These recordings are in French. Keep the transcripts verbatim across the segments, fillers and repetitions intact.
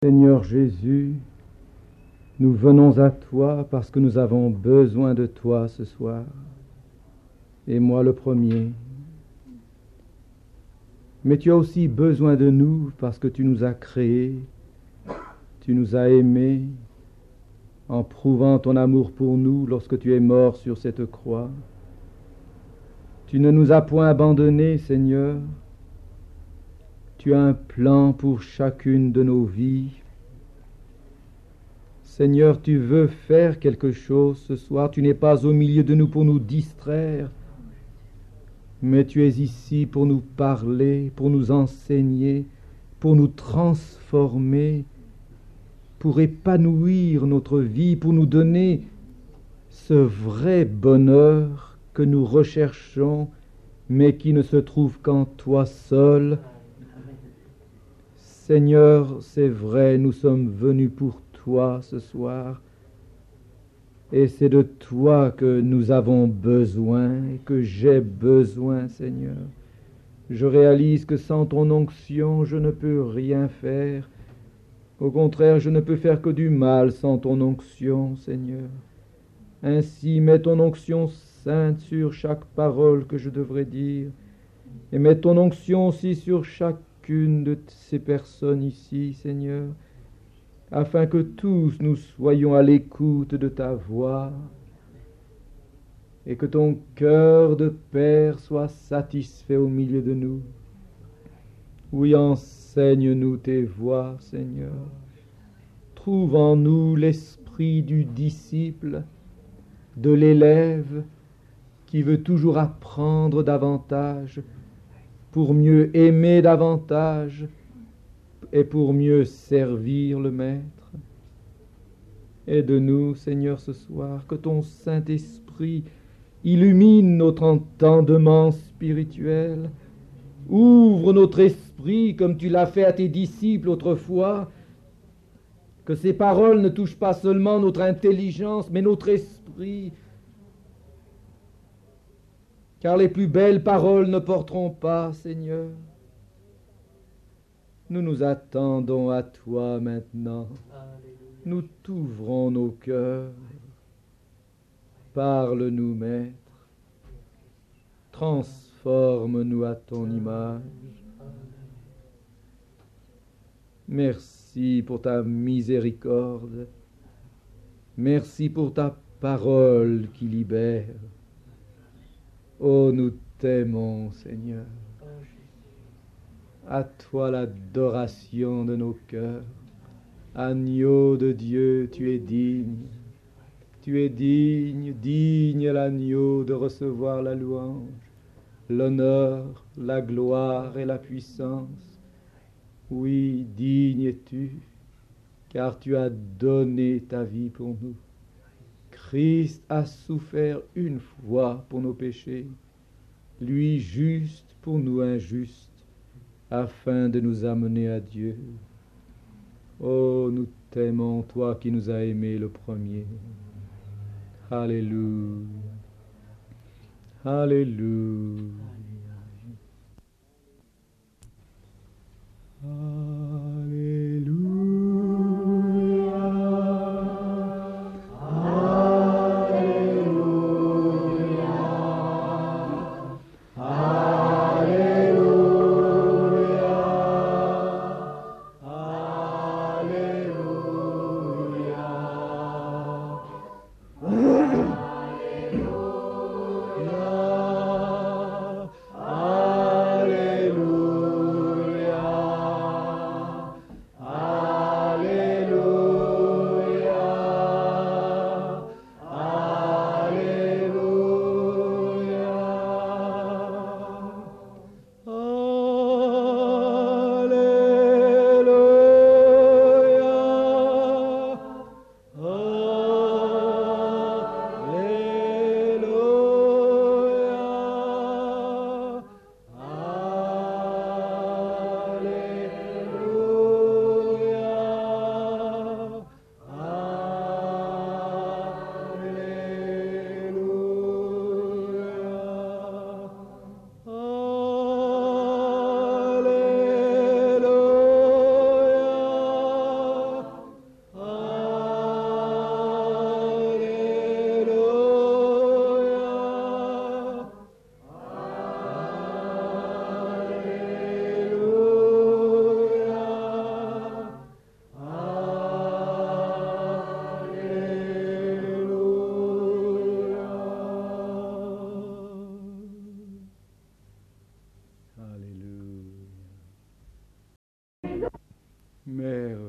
Seigneur Jésus, nous venons à toi parce que nous avons besoin de toi ce soir, et moi le premier. Mais tu as aussi besoin de nous parce que tu nous as créés, tu nous as aimés en prouvant ton amour pour nous lorsque tu es mort sur cette croix. Tu ne nous as point abandonnés, Seigneur. Tu as un plan pour chacune de nos vies. Seigneur, tu veux faire quelque chose ce soir. Tu n'es pas au milieu de nous pour nous distraire, mais tu es ici pour nous parler, pour nous enseigner, pour nous transformer, pour épanouir notre vie, pour nous donner ce vrai bonheur que nous recherchons, mais qui ne se trouve qu'en toi seul. Seigneur, c'est vrai, nous sommes venus pour toi ce soir, et c'est de toi que nous avons besoin, et que j'ai besoin, Seigneur. Je réalise que sans ton onction, je ne peux rien faire. Au contraire, je ne peux faire que du mal sans ton onction, Seigneur. Ainsi, mets ton onction sainte sur chaque parole que je devrais dire, et mets ton onction aussi sur chacune de ces personnes ici, Seigneur, afin que tous nous soyons à l'écoute de ta voix, et que ton cœur de Père soit satisfait au milieu de nous. Oui, enseigne-nous tes voies, Seigneur. Trouve en nous l'esprit du disciple, de l'élève qui veut toujours apprendre davantage, pour mieux aimer davantage et pour mieux servir le Maître. Aide-nous, Seigneur, ce soir, que ton Saint-Esprit illumine notre entendement spirituel, ouvre notre esprit comme tu l'as fait à tes disciples autrefois, que ces paroles ne touchent pas seulement notre intelligence, mais notre esprit, car les plus belles paroles ne porteront pas, Seigneur. Nous nous attendons à toi maintenant. Nous t'ouvrons nos cœurs. Parle-nous, Maître. Transforme-nous à ton image. Merci pour ta miséricorde. Merci pour ta parole qui libère. Oh, nous t'aimons, Seigneur. À toi l'adoration de nos cœurs. Agneau de Dieu, tu es digne. Tu es digne, digne l'agneau de recevoir la louange, l'honneur, la gloire et la puissance. Oui, digne es-tu, car tu as donné ta vie pour nous. Christ a souffert une fois pour nos péchés, lui juste pour nous injustes, afin de nous amener à Dieu. Oh, nous t'aimons, toi qui nous as aimés le premier. Alléluia. Alléluia. Alléluia.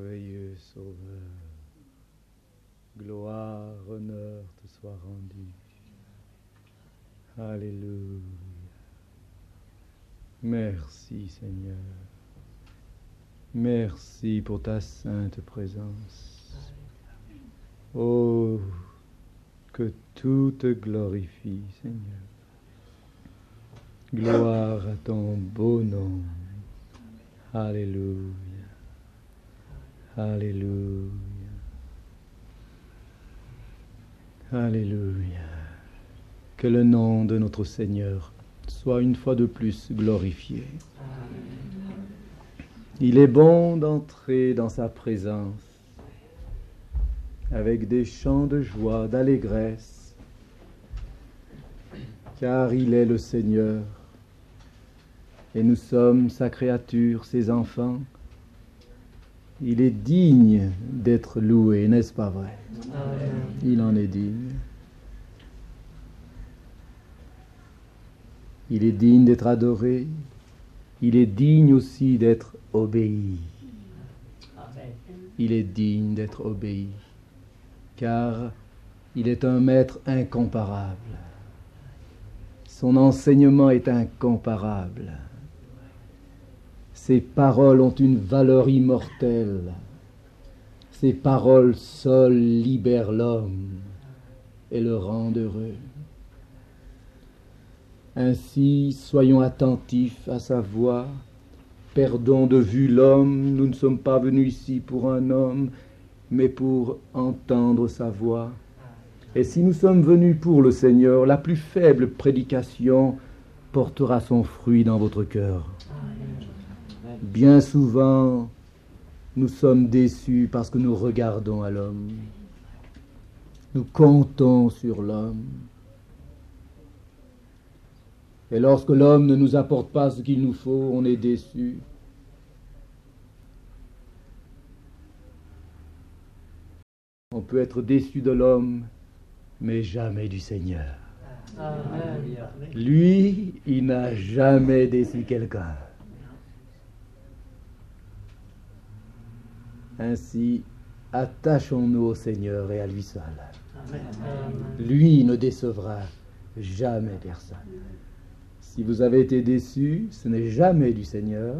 Merveilleux Sauveur, gloire, honneur te soit rendu. Alléluia. Merci Seigneur. Merci pour ta sainte présence. Oh, que tout te glorifie, Seigneur. Gloire à ton beau nom. Alléluia. Alléluia. Alléluia. Que le nom de notre Seigneur soit une fois de plus glorifié. Il est bon d'entrer dans sa présence avec des chants de joie, d'allégresse, car il est le Seigneur et nous sommes sa créature, ses enfants. Il est digne d'être loué, n'est-ce pas vrai? Amen. Il en est digne. Il est digne d'être adoré. Il est digne aussi d'être obéi. Il est digne d'être obéi, car il est un maître incomparable. Son enseignement est incomparable. Ses paroles ont une valeur immortelle. Ses paroles seules libèrent l'homme et le rendent heureux. Ainsi, soyons attentifs à sa voix. Perdons de vue l'homme. Nous ne sommes pas venus ici pour un homme, mais pour entendre sa voix. Et si nous sommes venus pour le Seigneur, la plus faible prédication portera son fruit dans votre cœur. Bien souvent, nous sommes déçus parce que nous regardons à l'homme. Nous comptons sur l'homme. Et lorsque l'homme ne nous apporte pas ce qu'il nous faut, on est déçu. On peut être déçu de l'homme, mais jamais du Seigneur. Amen. Lui, il n'a jamais déçu quelqu'un. Ainsi, attachons-nous au Seigneur et à lui seul. Amen. Lui ne décevra jamais personne. Si vous avez été déçu, ce n'est jamais du Seigneur.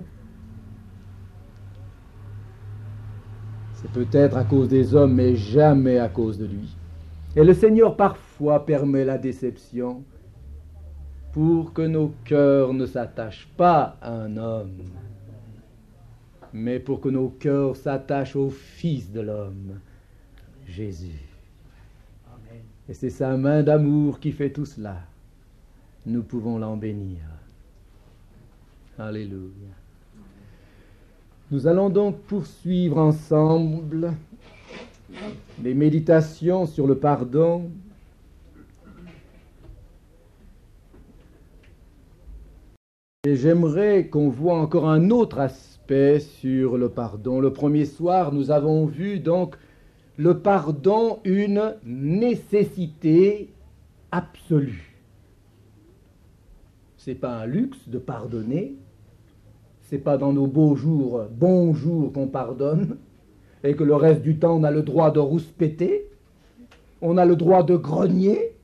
C'est peut-être à cause des hommes, mais jamais à cause de lui. Et le Seigneur parfois permet la déception pour que nos cœurs ne s'attachent pas à un homme, mais pour que nos cœurs s'attachent au Fils de l'homme, Jésus. Amen. Et c'est sa main d'amour qui fait tout cela. Nous pouvons l'en bénir. Alléluia. Nous allons donc poursuivre ensemble les méditations sur le pardon. Et j'aimerais qu'on voit encore un autre aspect sur le pardon. Le premier soir, nous avons vu donc le pardon, une nécessité absolue. Ce n'est pas un luxe de pardonner. Ce n'est pas dans nos beaux jours, bons jours qu'on pardonne et que le reste du temps on a le droit de rouspéter, on a le droit de grogner.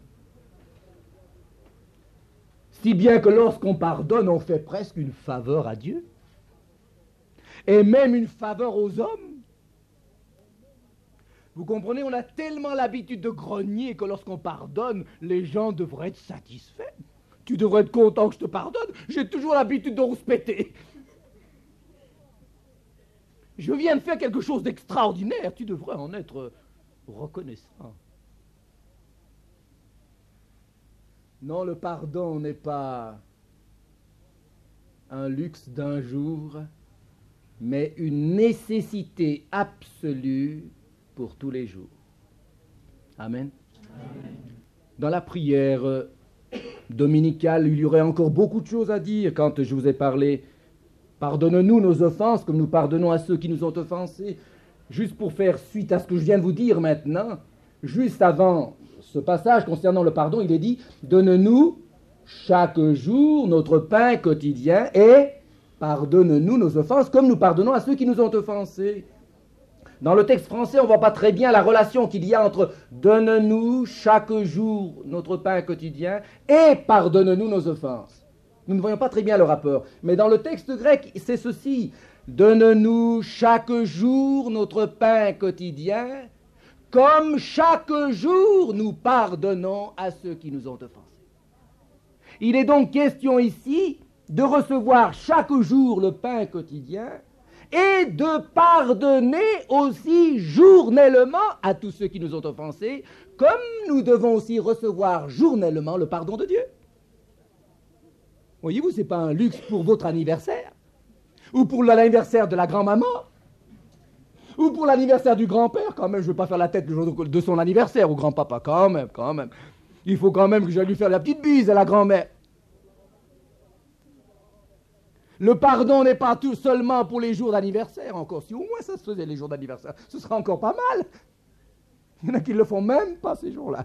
Si bien que lorsqu'on pardonne, on fait presque une faveur à Dieu et même une faveur aux hommes. Vous comprenez, on a tellement l'habitude de grogner que lorsqu'on pardonne, les gens devraient être satisfaits. Tu devrais être content que je te pardonne. J'ai toujours l'habitude de rouspéter. Je viens de faire quelque chose d'extraordinaire. Tu devrais en être reconnaissant. Non, le pardon n'est pas un luxe d'un jour, mais une nécessité absolue pour tous les jours. Amen. Amen. Dans la prière dominicale, il y aurait encore beaucoup de choses à dire quand je vous ai parlé. Pardonne-nous nos offenses comme nous pardonnons à ceux qui nous ont offensés. Juste pour faire suite à ce que je viens de vous dire maintenant, juste avant ce passage concernant le pardon, il est dit « Donne-nous chaque jour notre pain quotidien et pardonne-nous nos offenses comme nous pardonnons à ceux qui nous ont offensés. » Dans le texte français, on ne voit pas très bien la relation qu'il y a entre « donne-nous chaque jour notre pain quotidien » et « pardonne-nous nos offenses ». Nous ne voyons pas très bien le rapport. Mais dans le texte grec, c'est ceci. « Donne-nous chaque jour notre pain quotidien, comme chaque jour nous pardonnons à ceux qui nous ont offensés. » Il est donc question ici de recevoir chaque jour le pain quotidien et de pardonner aussi journellement à tous ceux qui nous ont offensés, comme nous devons aussi recevoir journellement le pardon de Dieu. Voyez-vous, ce n'est pas un luxe pour votre anniversaire, ou pour l'anniversaire de la grand-maman, ou pour l'anniversaire du grand-père. Quand même, je ne veux pas faire la tête le jour de son anniversaire au grand-papa, quand même, quand même. Il faut quand même que j'aille lui faire la petite bise à la grand-mère. Le pardon n'est pas tout seulement pour les jours d'anniversaire, encore si au moins ça se faisait les jours d'anniversaire, ce serait encore pas mal. Il y en a qui ne le font même pas ces jours-là.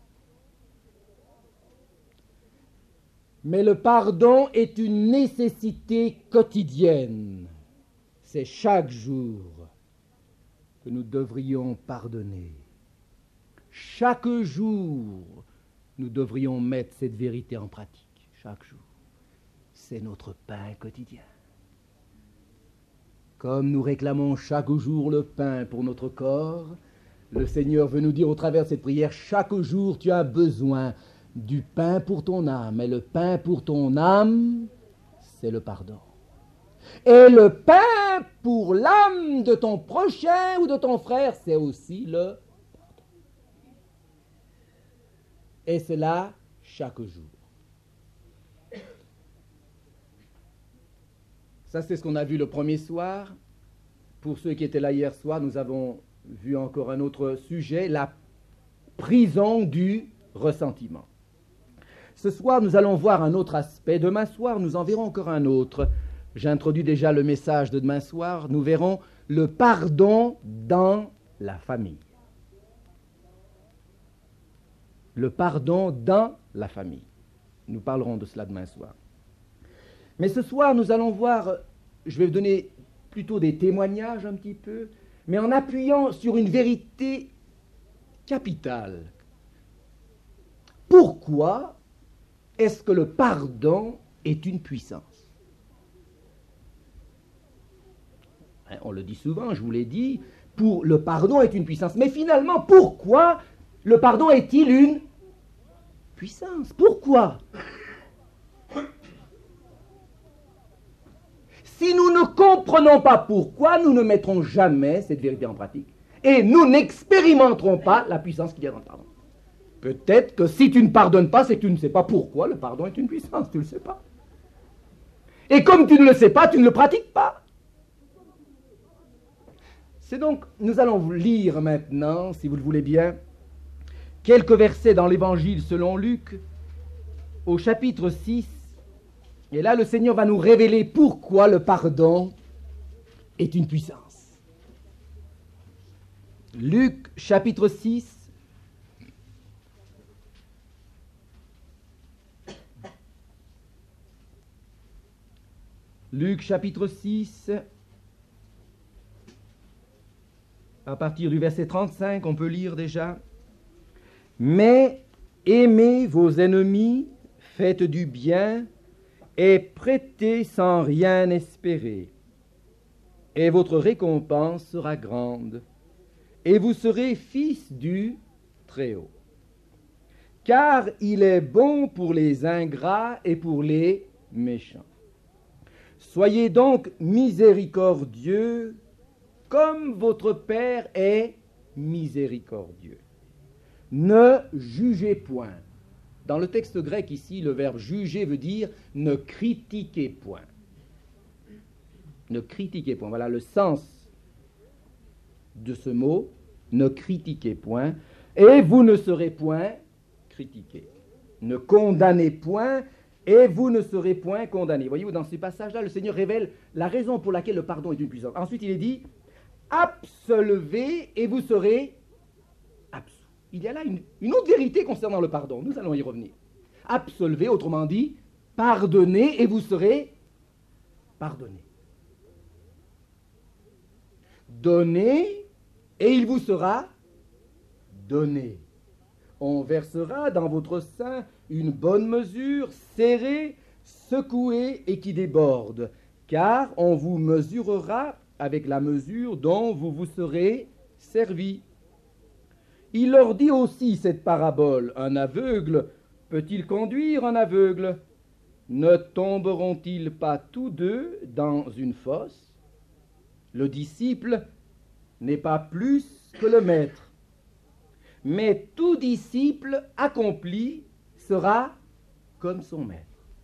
Mais le pardon est une nécessité quotidienne. C'est chaque jour que nous devrions pardonner. Chaque jour, nous devrions mettre cette vérité en pratique. Chaque jour. C'est notre pain quotidien. Comme nous réclamons chaque jour le pain pour notre corps, le Seigneur veut nous dire au travers de cette prière, chaque jour tu as besoin du pain pour ton âme. Et le pain pour ton âme, c'est le pardon. Et le pain pour l'âme de ton prochain ou de ton frère, c'est aussi le pardon. Et cela chaque jour. Ça, c'est ce qu'on a vu le premier soir. Pour ceux qui étaient là hier soir, nous avons vu encore un autre sujet, la prison du ressentiment. Ce soir, nous allons voir un autre aspect. Demain soir, nous en verrons encore un autre. J'introduis déjà le message de demain soir. Nous verrons le pardon dans la famille. Le pardon dans la famille. Nous parlerons de cela demain soir. Mais ce soir, nous allons voir, je vais vous donner plutôt des témoignages un petit peu, mais en appuyant sur une vérité capitale. Pourquoi est-ce que le pardon est une puissance? Hein, on le dit souvent, je vous l'ai dit, pour le pardon est une puissance. Mais finalement, pourquoi le pardon est-il une puissance? Pourquoi? Si nous ne comprenons pas pourquoi, nous ne mettrons jamais cette vérité en pratique. Et nous n'expérimenterons pas la puissance qu'il y a dans le pardon. Peut-être que si tu ne pardonnes pas, c'est que tu ne sais pas pourquoi le pardon est une puissance. Tu ne le sais pas. Et comme tu ne le sais pas, tu ne le pratiques pas. C'est donc, nous allons lire maintenant, si vous le voulez bien, quelques versets dans l'Évangile selon Luc, au chapitre six. Et là, le Seigneur va nous révéler pourquoi le pardon est une puissance. Luc, chapitre six. Luc, chapitre six. À partir du verset trente-cinq, on peut lire déjà. « Mais aimez vos ennemis, faites du bien, et prêtez sans rien espérer, et votre récompense sera grande, et vous serez fils du Très-Haut. Car il est bon pour les ingrats et pour les méchants. Soyez donc miséricordieux, comme votre Père est miséricordieux. Ne jugez point. » Dans le texte grec ici, le verbe juger veut dire ne critiquez point. Ne critiquez point. Voilà le sens de ce mot, ne critiquez point, et vous ne serez point critiqués. Ne condamnez point, et vous ne serez point condamnés. Voyez-vous, dans ce passage-là, le Seigneur révèle la raison pour laquelle le pardon est une puissance. Ensuite, il est dit, absolvez, et vous serez absous. Il y a là une, une autre vérité concernant le pardon. Nous allons y revenir. Absolvez, autrement dit, pardonnez et vous serez pardonnés. Donnez et il vous sera donné. On versera dans votre sein une bonne mesure, serrée, secouée et qui déborde, car on vous mesurera avec la mesure dont vous vous serez servi. Il leur dit aussi cette parabole, un aveugle peut-il conduire un aveugle? Ne tomberont-ils pas tous deux dans une fosse? Le disciple n'est pas plus que le maître, mais tout disciple accompli sera comme son maître.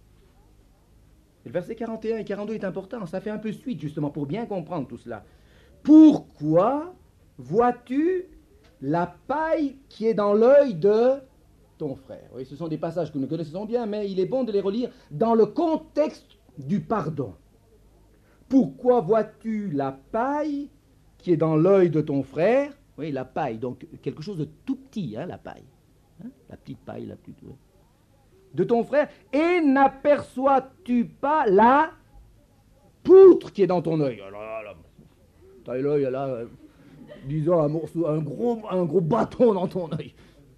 Le verset quarante et un et quarante-deux est important, ça fait un peu suite justement pour bien comprendre tout cela. Pourquoi vois-tu la paille qui est dans l'œil de ton frère? Oui, ce sont des passages que nous connaissons bien, mais il est bon de les relire dans le contexte du pardon. Pourquoi vois-tu la paille qui est dans l'œil de ton frère? Oui, la paille, donc quelque chose de tout petit, hein, la paille. Hein, la petite paille, la petite... Oui. De ton frère, et n'aperçois-tu pas la poutre qui est dans ton œil? Là, là, t'as l'œil là, euh, disons un morceau, un gros, un gros bâton dans ton œil.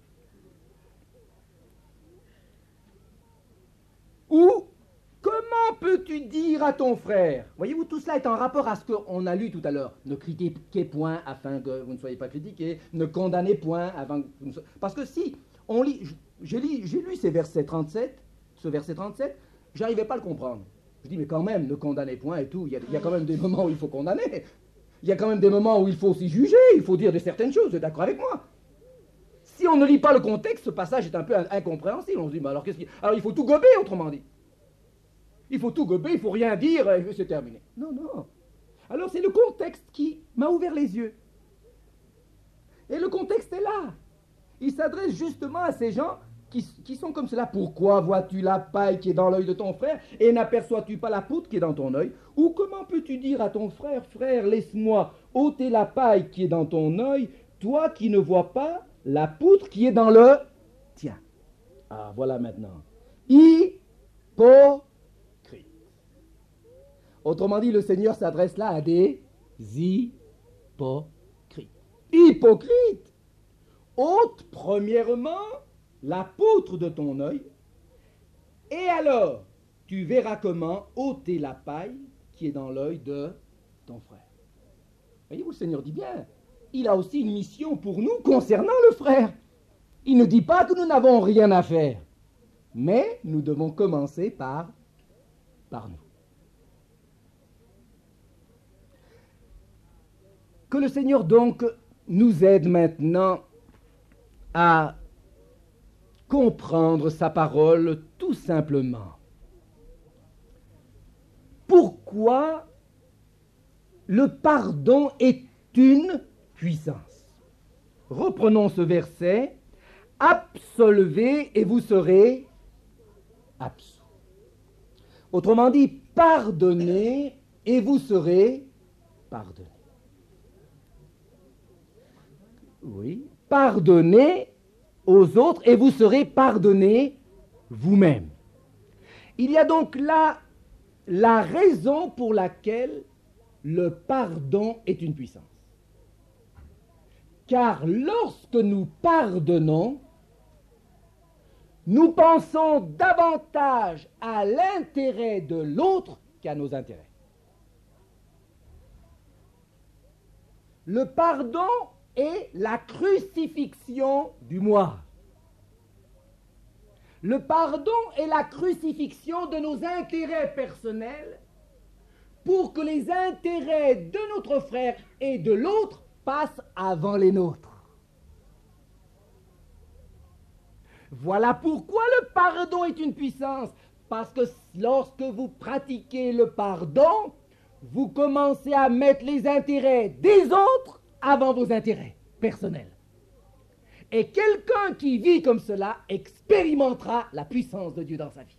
Ou comment peux-tu dire à ton frère? Voyez-vous, tout cela est en rapport à ce qu'on a lu tout à l'heure. Ne critiquez point afin que vous ne soyez pas critiqués, ne condamnez point afin que vous ne soyez... Parce que si on lit, j'ai lu, j'ai lu ces versets trente-sept, ce verset trente-sept, j'arrivais pas à le comprendre. Je dis, mais quand même, ne condamnez point et tout, il y, a, il y a quand même des moments où il faut condamner, il y a quand même des moments où il faut aussi juger, il faut dire de certaines choses, vous êtes d'accord avec moi? Si on ne lit pas le contexte, ce passage est un peu incompréhensible. On se dit, mais alors qu'est-ce qu'il... Alors il faut tout gober, autrement dit. Il faut tout gober, il faut rien dire, et c'est terminé. Non, non. Alors c'est le contexte qui m'a ouvert les yeux. Et le contexte est là. Il s'adresse justement à ces gens qui, qui sont comme cela. Pourquoi vois-tu la paille qui est dans l'œil de ton frère et n'aperçois-tu pas la poutre qui est dans ton œil? Ou comment peux-tu dire à ton frère, frère, laisse-moi ôter la paille qui est dans ton œil, toi qui ne vois pas la poutre qui est dans le tien? Ah, voilà maintenant. Hypocrite. Autrement dit, le Seigneur s'adresse là à des hypocrites. Hypocrite! Ôte premièrement la poutre de ton œil, et alors tu verras comment ôter la paille qui est dans l'œil de ton frère. Voyez-vous, le Seigneur dit bien, il a aussi une mission pour nous concernant le frère. Il ne dit pas que nous n'avons rien à faire, mais nous devons commencer par, par nous. Que le Seigneur donc nous aide maintenant à comprendre sa parole tout simplement. Pourquoi le pardon est une puissance? Reprenons ce verset. Absolvez et vous serez absous. Autrement dit, pardonnez et vous serez pardonnés. Oui, pardonnez aux autres et vous serez pardonnés vous-même. Il y a donc là la raison pour laquelle le pardon est une puissance. Car lorsque nous pardonnons, nous pensons davantage à l'intérêt de l'autre qu'à nos intérêts. Le pardon est la crucifixion du moi. Le pardon est la crucifixion de nos intérêts personnels pour que les intérêts de notre frère et de l'autre passent avant les nôtres. Voilà pourquoi le pardon est une puissance. Parce que lorsque vous pratiquez le pardon, vous commencez à mettre les intérêts des autres avant vos intérêts personnels. Et quelqu'un qui vit comme cela expérimentera la puissance de Dieu dans sa vie.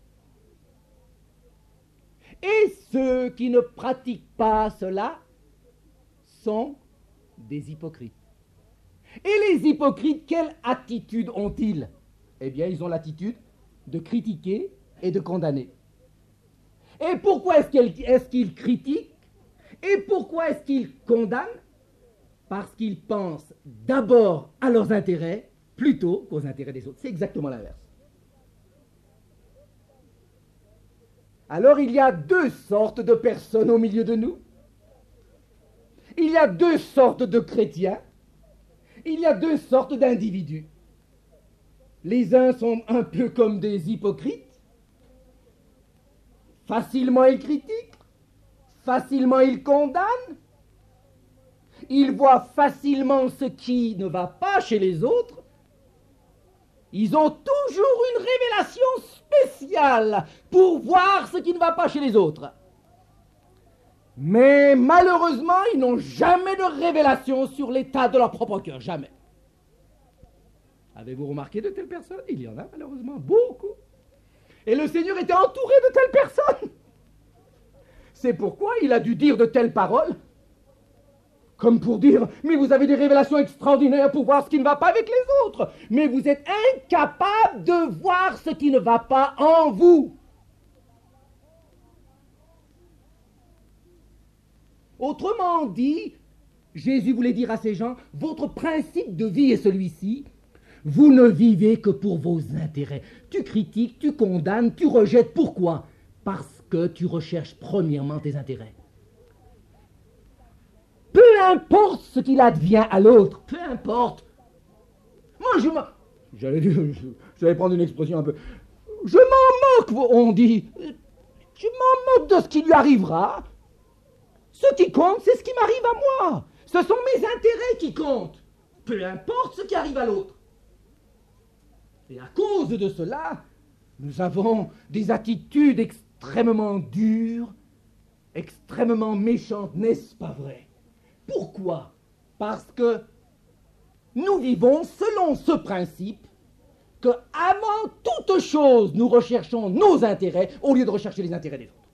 Et ceux qui ne pratiquent pas cela sont des hypocrites. Et les hypocrites, quelle attitude ont-ils? Eh bien, ils ont l'attitude de critiquer et de condamner. Et pourquoi est-ce qu'ils, est-ce qu'ils critiquent? Et pourquoi est-ce qu'ils condamnent? parce qu'ils pensent d'abord à leurs intérêts plutôt qu'aux intérêts des autres. C'est exactement l'inverse. Alors il y a deux sortes de personnes au milieu de nous. Il y a deux sortes de chrétiens. Il y a deux sortes d'individus. Les uns sont un peu comme des hypocrites. Facilement ils critiquent, facilement ils condamnent. Ils voient facilement ce qui ne va pas chez les autres. Ils ont toujours une révélation spéciale pour voir ce qui ne va pas chez les autres. Mais malheureusement, ils n'ont jamais de révélation sur l'état de leur propre cœur, jamais. Avez-vous remarqué de telles personnes? Il y en a malheureusement beaucoup. Et le Seigneur était entouré de telles personnes. C'est pourquoi il a dû dire de telles paroles, comme pour dire, mais vous avez des révélations extraordinaires pour voir ce qui ne va pas avec les autres, mais vous êtes incapable de voir ce qui ne va pas en vous. Autrement dit, Jésus voulait dire à ces gens, votre principe de vie est celui-ci, vous ne vivez que pour vos intérêts. Tu critiques, tu condamnes, tu rejettes. Pourquoi? Parce que tu recherches premièrement tes intérêts. Peu importe ce qu'il advient à l'autre, peu importe. Moi, je m'en... J'allais dire, j'allais prendre une expression un peu... Je m'en moque, on dit. Je m'en moque de ce qui lui arrivera. Ce qui compte, c'est ce qui m'arrive à moi. Ce sont mes intérêts qui comptent. Peu importe ce qui arrive à l'autre. Et à cause de cela, nous avons des attitudes extrêmement dures, extrêmement méchantes, n'est-ce pas vrai? Pourquoi? Parce que nous vivons selon ce principe que, avant toute chose, nous recherchons nos intérêts au lieu de rechercher les intérêts des autres.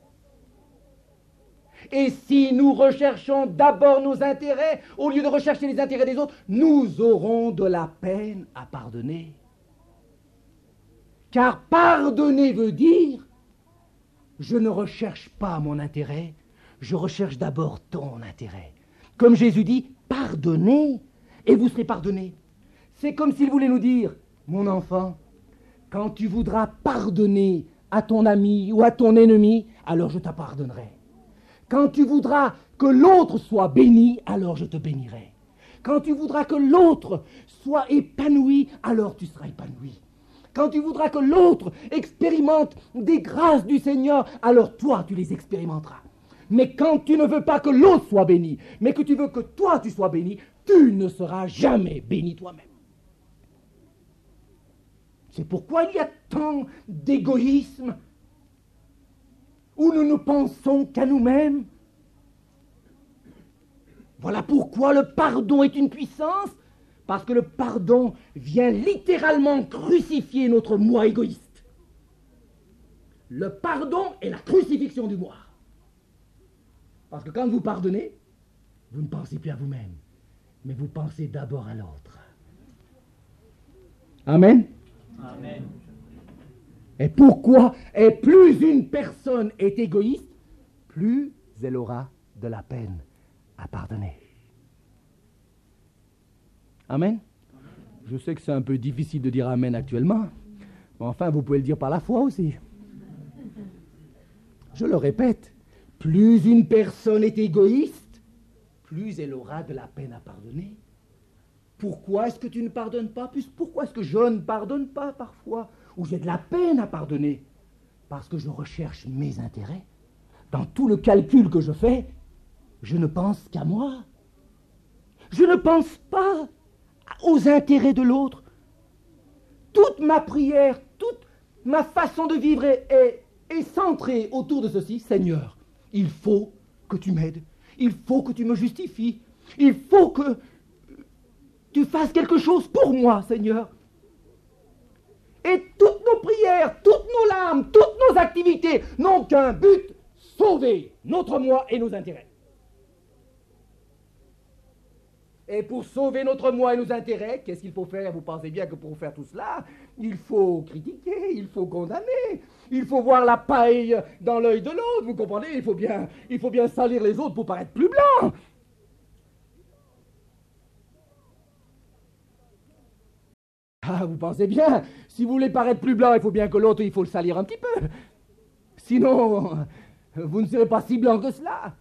Et si nous recherchons d'abord nos intérêts au lieu de rechercher les intérêts des autres, nous aurons de la peine à pardonner. Car pardonner veut dire, je ne recherche pas mon intérêt, je recherche d'abord ton intérêt. Comme Jésus dit, pardonnez et vous serez pardonnés. C'est comme s'il voulait nous dire, mon enfant, quand tu voudras pardonner à ton ami ou à ton ennemi, alors je te pardonnerai. Quand tu voudras que l'autre soit béni, alors je te bénirai. Quand tu voudras que l'autre soit épanoui, alors tu seras épanoui. Quand tu voudras que l'autre expérimente des grâces du Seigneur, alors toi, tu les expérimenteras. Mais quand tu ne veux pas que l'autre soit béni, mais que tu veux que toi, tu sois béni, tu ne seras jamais béni toi-même. C'est pourquoi il y a tant d'égoïsme, où nous ne pensons qu'à nous-mêmes. Voilà pourquoi le pardon est une puissance, parce que le pardon vient littéralement crucifier notre moi égoïste. Le pardon est la crucifixion du moi. Parce que quand vous pardonnez, vous ne pensez plus à vous-même, mais vous pensez d'abord à l'autre. Amen. Amen. Et pourquoi? Et plus une personne est égoïste, plus elle aura de la peine à pardonner. Amen. Je sais que c'est un peu difficile de dire Amen actuellement, mais enfin, vous pouvez le dire par la foi aussi. Je le répète, plus une personne est égoïste, plus elle aura de la peine à pardonner. Pourquoi est-ce que tu ne pardonnes pas? Plus pourquoi est-ce que je ne pardonne pas parfois? Ou j'ai de la peine à pardonner? Parce que je recherche mes intérêts. Dans tout le calcul que je fais, je ne pense qu'à moi. Je ne pense pas aux intérêts de l'autre. Toute ma prière, toute ma façon de vivre est, est, est centrée autour de ceci. Seigneur, il faut que tu m'aides. Il faut que tu me justifies. Il faut que tu fasses quelque chose pour moi, Seigneur. Et toutes nos prières, toutes nos larmes, toutes nos activités n'ont qu'un but, sauver notre moi et nos intérêts. Et pour sauver notre moi et nos intérêts, qu'est-ce qu'il faut faire? Vous pensez bien que pour faire tout cela, il faut critiquer, il faut condamner, il faut voir la paille dans l'œil de l'autre, vous comprenez? Il faut bien, il faut bien salir les autres pour paraître plus blanc. Ah, vous pensez bien, si vous voulez paraître plus blanc, il faut bien que l'autre, il faut le salir un petit peu. Sinon, vous ne serez pas si blanc que cela.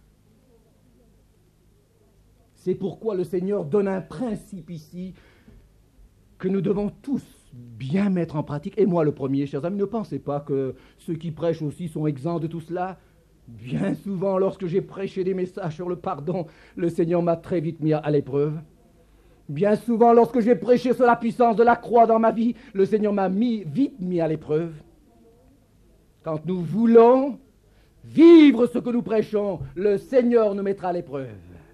C'est pourquoi le Seigneur donne un principe ici que nous devons tous bien mettre en pratique. Et moi le premier, chers amis, ne pensez pas que ceux qui prêchent aussi sont exempts de tout cela. Bien souvent, lorsque j'ai prêché des messages sur le pardon, le Seigneur m'a très vite mis à l'épreuve. Bien souvent, lorsque j'ai prêché sur la puissance de la croix dans ma vie, le Seigneur m'a mis, vite mis à l'épreuve. Quand nous voulons vivre ce que nous prêchons, le Seigneur nous mettra à l'épreuve.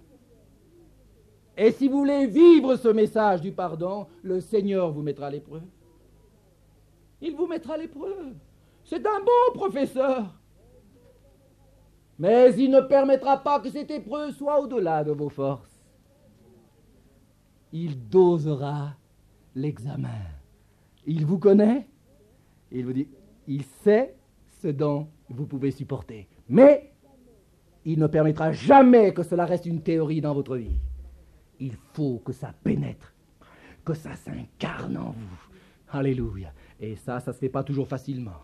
Et si vous voulez vivre ce message du pardon, le Seigneur vous mettra à l'épreuve. Il vous mettra à l'épreuve. C'est un bon professeur. Mais il ne permettra pas que cette épreuve soit au-delà de vos forces. Il dosera l'examen. Il vous connaît. Il vous dit, il sait ce dont vous pouvez supporter. Mais il ne permettra jamais que cela reste une théorie dans votre vie. Il faut que ça pénètre, que ça s'incarne en vous. Alléluia. Et ça, ça ne se fait pas toujours facilement.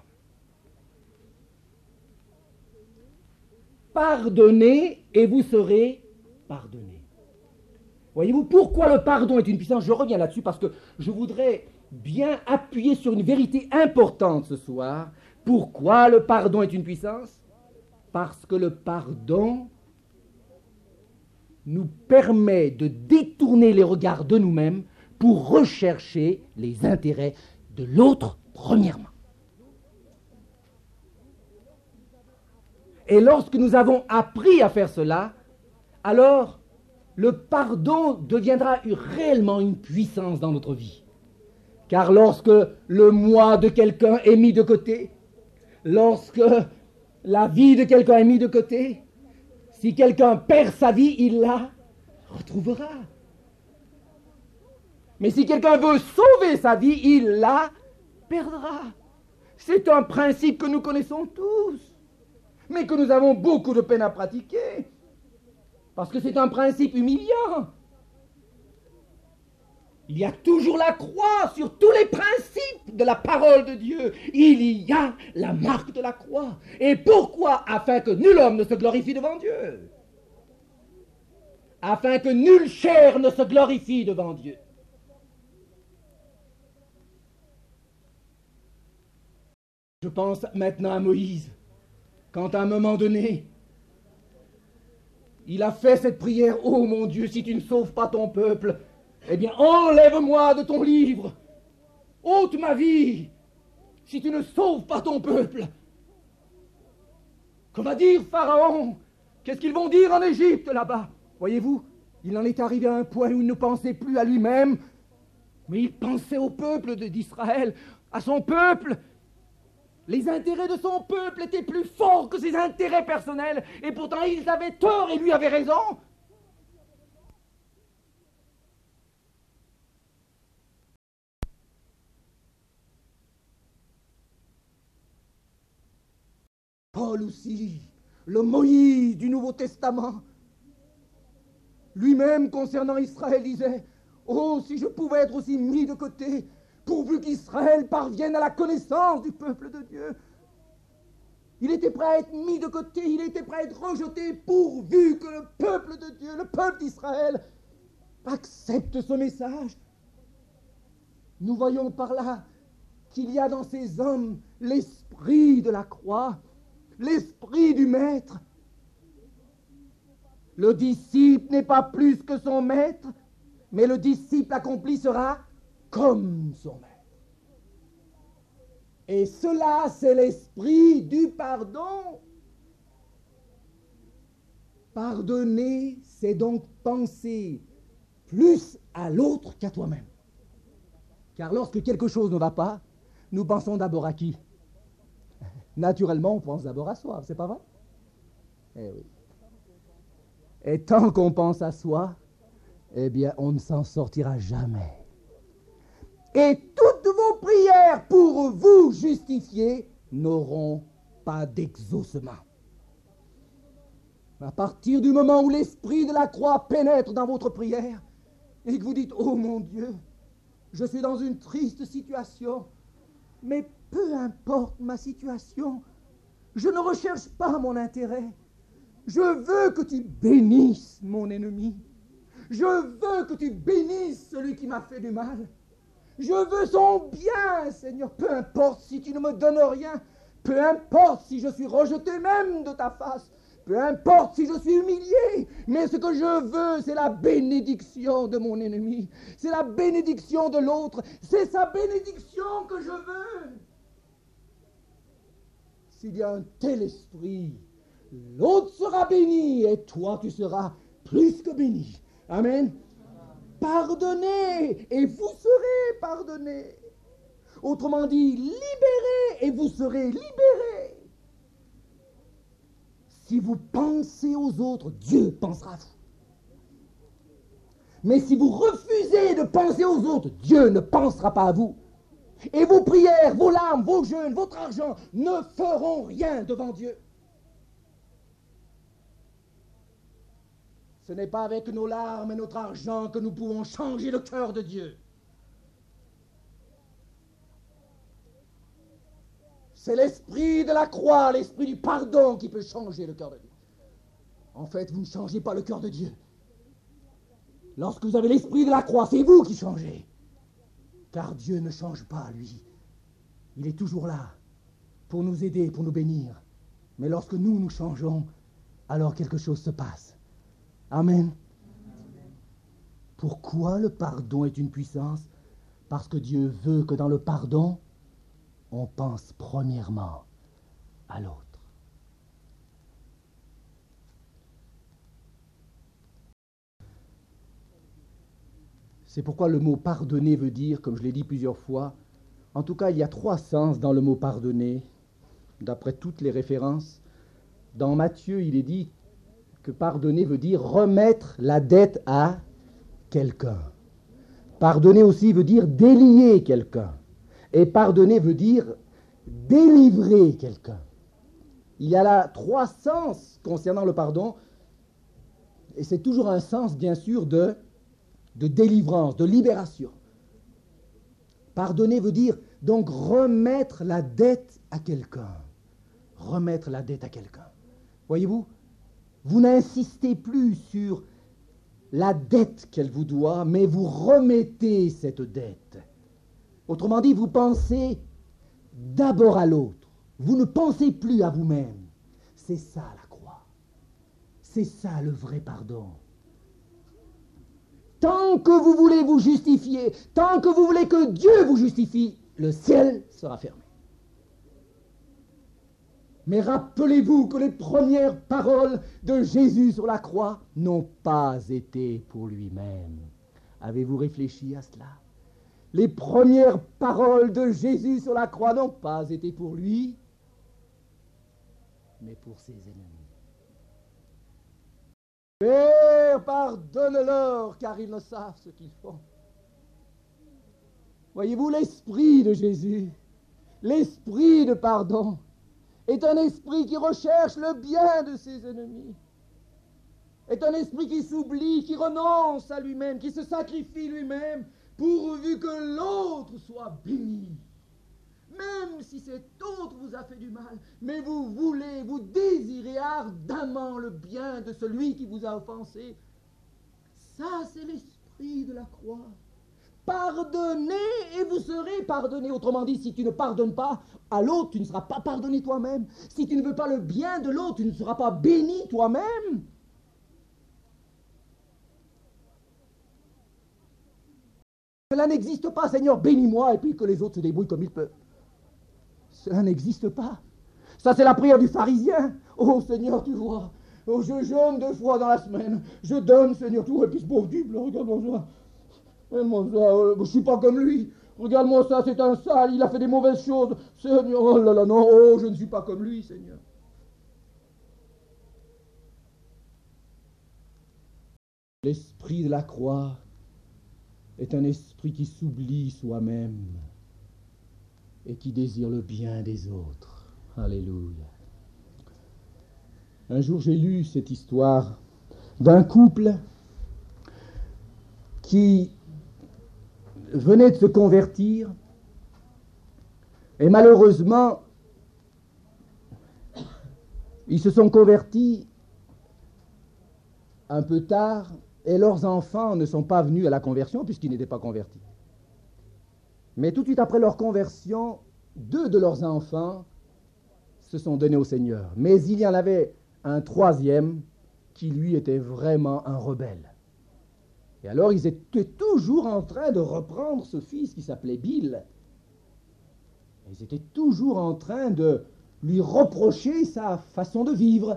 Pardonnez et vous serez pardonnés. Voyez-vous, pourquoi le pardon est une puissance? Je reviens là-dessus parce que je voudrais bien appuyer sur une vérité importante ce soir. Pourquoi le pardon est une puissance? Parce que le pardon nous permet de détourner les regards de nous-mêmes pour rechercher les intérêts de l'autre premièrement. Et lorsque nous avons appris à faire cela, alors le pardon deviendra réellement une puissance dans notre vie. Car lorsque le moi de quelqu'un est mis de côté, lorsque la vie de quelqu'un est mise de côté, si quelqu'un perd sa vie, il la retrouvera. Mais si quelqu'un veut sauver sa vie, il la perdra. C'est un principe que nous connaissons tous, mais que nous avons beaucoup de peine à pratiquer, parce que c'est un principe humiliant. Il y a toujours la croix sur tous les principes de la parole de Dieu. Il y a la marque de la croix. Et pourquoi? Afin que nul homme ne se glorifie devant Dieu. Afin que nulle chair ne se glorifie devant Dieu. Je pense maintenant à Moïse, quand à un moment donné, il a fait cette prière: « Oh mon Dieu, si tu ne sauves pas ton peuple, eh bien enlève-moi de ton livre, ôte ma vie, si tu ne sauves pas ton peuple. » Que va dire Pharaon? Qu'est-ce qu'ils vont dire en Égypte là-bas? Voyez-vous, il en est arrivé à un point où il ne pensait plus à lui-même, mais il pensait au peuple d'Israël, à son peuple. Les intérêts de son peuple étaient plus forts que ses intérêts personnels, et pourtant ils avaient tort et lui avait raison. Paul aussi, le Moïse du Nouveau Testament, lui-même concernant Israël disait: « Oh, si je pouvais être aussi mis de côté, pourvu qu'Israël parvienne à la connaissance du peuple de Dieu. » Il était prêt à être mis de côté, il était prêt à être rejeté, pourvu que le peuple de Dieu, le peuple d'Israël, accepte ce message. Nous voyons par là qu'il y a dans ces hommes l'esprit de la croix, l'esprit du maître. Le disciple n'est pas plus que son maître, mais le disciple accompli sera comme son maître. Et cela, c'est l'esprit du pardon. Pardonner, c'est donc penser plus à l'autre qu'à toi-même. Car lorsque quelque chose ne va pas, nous pensons d'abord à qui? Naturellement, on pense d'abord à soi, c'est pas vrai? Eh oui. Et tant qu'on pense à soi, eh bien, on ne s'en sortira jamais. Et toutes vos prières pour vous justifier n'auront pas d'exaucement. À partir du moment où l'esprit de la croix pénètre dans votre prière et que vous dites: « Oh mon Dieu, Je suis dans une triste situation. Mais peu importe ma situation, je ne recherche pas mon intérêt. Je veux que tu bénisses mon ennemi. Je veux que tu bénisses celui qui m'a fait du mal. Je veux son bien, Seigneur. Peu importe si tu ne me donnes rien. Peu importe si je suis rejeté même de ta face. Peu importe si je suis humilié. Mais ce que je veux, c'est la bénédiction de mon ennemi. C'est la bénédiction de l'autre. C'est sa bénédiction que je veux. S'il y a un tel esprit, l'autre sera béni et toi tu seras plus que béni. Amen. Pardonnez et vous serez pardonnés. Autrement dit, libérez et vous serez libérés. Si vous pensez aux autres, Dieu pensera à vous. Mais si vous refusez de penser aux autres, Dieu ne pensera pas à vous. Et vos prières, vos larmes, vos jeûnes, votre argent ne feront rien devant Dieu. Ce n'est pas avec nos larmes et notre argent que nous pouvons changer le cœur de Dieu. C'est l'esprit de la croix, l'esprit du pardon qui peut changer le cœur de Dieu. En fait, vous ne changez pas le cœur de Dieu. Lorsque vous avez l'esprit de la croix, c'est vous qui changez. Car Dieu ne change pas, lui. Il est toujours là pour nous aider, pour nous bénir. Mais lorsque nous, nous changeons, alors quelque chose se passe. Amen. Pourquoi le pardon est une puissance? Parce que Dieu veut que dans le pardon, on pense premièrement à l'autre. C'est pourquoi le mot pardonner veut dire, comme je l'ai dit plusieurs fois, en tout cas il y a trois sens dans le mot pardonner, d'après toutes les références. Dans Matthieu, il est dit que pardonner veut dire remettre la dette à quelqu'un. Pardonner aussi veut dire délier quelqu'un. Et pardonner veut dire délivrer quelqu'un. Il y a là trois sens concernant le pardon, et c'est toujours un sens, bien sûr, de, de délivrance, de libération. Pardonner veut dire donc remettre la dette à quelqu'un. Remettre la dette à quelqu'un. Voyez-vous, vous n'insistez plus sur la dette qu'elle vous doit, mais vous remettez cette dette. Autrement dit, vous pensez d'abord à l'autre. Vous ne pensez plus à vous-même. C'est ça la croix. C'est ça le vrai pardon. Tant que vous voulez vous justifier, tant que vous voulez que Dieu vous justifie, le ciel sera fermé. Mais rappelez-vous que les premières paroles de Jésus sur la croix n'ont pas été pour lui-même. Avez-vous réfléchi à cela? Les premières paroles de Jésus sur la croix n'ont pas été pour lui, mais pour ses ennemis. Père, pardonne-leur, car ils ne savent ce qu'ils font. Voyez-vous, l'esprit de Jésus, l'esprit de pardon, est un esprit qui recherche le bien de ses ennemis, est un esprit qui s'oublie, qui renonce à lui-même, qui se sacrifie lui-même, pourvu que l'autre soit béni. Même si cet autre vous a fait du mal, mais vous voulez, vous désirez ardemment le bien de celui qui vous a offensé. Ça, c'est l'esprit de la croix. Pardonnez et vous serez pardonnés. Autrement dit, si tu ne pardonnes pas à l'autre, tu ne seras pas pardonné toi-même. Si tu ne veux pas le bien de l'autre, tu ne seras pas béni toi-même. Cela n'existe pas, Seigneur, bénis-moi, et puis que les autres se débrouillent comme ils peuvent. Cela n'existe pas. Ça, c'est la prière du pharisien. Oh, Seigneur, tu vois, oh, je jeûne deux fois dans la semaine. Je donne, Seigneur, tu vois, et puis ce bon Dieu, regarde-moi ça. Regarde-moi ça, euh, je ne suis pas comme lui. Regarde-moi ça, c'est un sale, il a fait des mauvaises choses. Seigneur, oh là là, non, oh, je ne suis pas comme lui, Seigneur. L'esprit de la croix est un esprit qui s'oublie soi-même et qui désire le bien des autres. Alléluia. Un jour, j'ai lu cette histoire d'un couple qui venaient de se convertir. Et malheureusement, ils se sont convertis un peu tard et leurs enfants ne sont pas venus à la conversion puisqu'ils n'étaient pas convertis. Mais tout de suite après leur conversion, deux de leurs enfants se sont donnés au Seigneur. Mais il y en avait un troisième qui, lui, était vraiment un rebelle. Et alors, ils étaient toujours en train de reprendre ce fils qui s'appelait Bill. Ils étaient toujours en train de lui reprocher sa façon de vivre.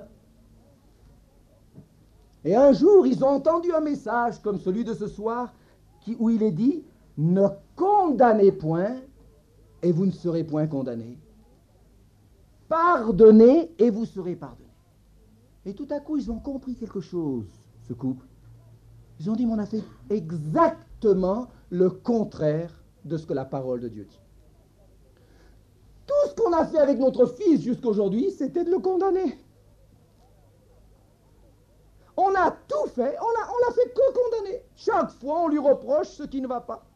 Et un jour, ils ont entendu un message comme celui de ce soir, qui, où il est dit « Ne condamnez point, et vous ne serez point condamnés. Pardonnez, et vous serez pardonnés. » Et tout à coup, ils ont compris quelque chose, ce couple. Ils ont dit « Mais on a fait exactement le contraire de ce que la parole de Dieu dit. » Tout ce qu'on a fait avec notre fils jusqu'à aujourd'hui, c'était de le condamner. On a tout fait, on a, on l'a fait que condamner. Chaque fois, on lui reproche ce qui ne va pas.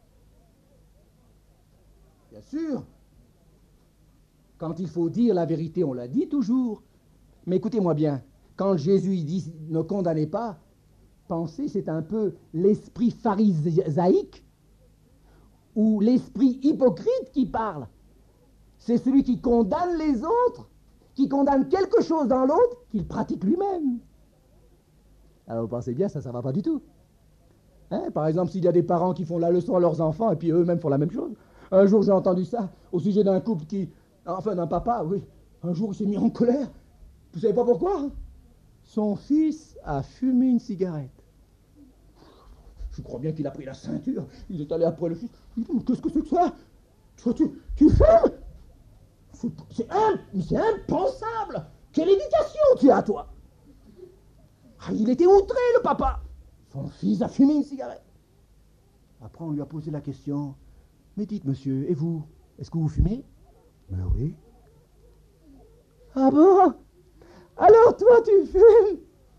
Bien sûr, quand il faut dire la vérité, on la dit toujours. Mais écoutez-moi bien, quand Jésus dit « ne condamnez pas », pensez, c'est un peu l'esprit pharisaïque ou l'esprit hypocrite qui parle. C'est celui qui condamne les autres, qui condamne quelque chose dans l'autre, qu'il pratique lui-même. Alors vous pensez bien, ça, ça ne va pas du tout. Hein, par exemple, s'il y a des parents qui font la leçon à leurs enfants et puis eux-mêmes font la même chose. Un jour, j'ai entendu ça au sujet d'un couple qui, enfin d'un papa, oui, un jour il s'est mis en colère. Vous savez pas pourquoi, hein? Son fils a fumé une cigarette. Je crois bien qu'il a pris la ceinture, il est allé après le fils. Qu'est-ce que c'est que ça? Toi, tu, tu fumes? C'est, un, c'est impensable. Quelle éducation tu as, toi? Ah, il était outré, le papa. Son fils a fumé une cigarette. Après, on lui a posé la question. Mais dites, monsieur, et vous, est-ce que vous fumez? Mais oui. Ah bon? Alors toi, tu fumes?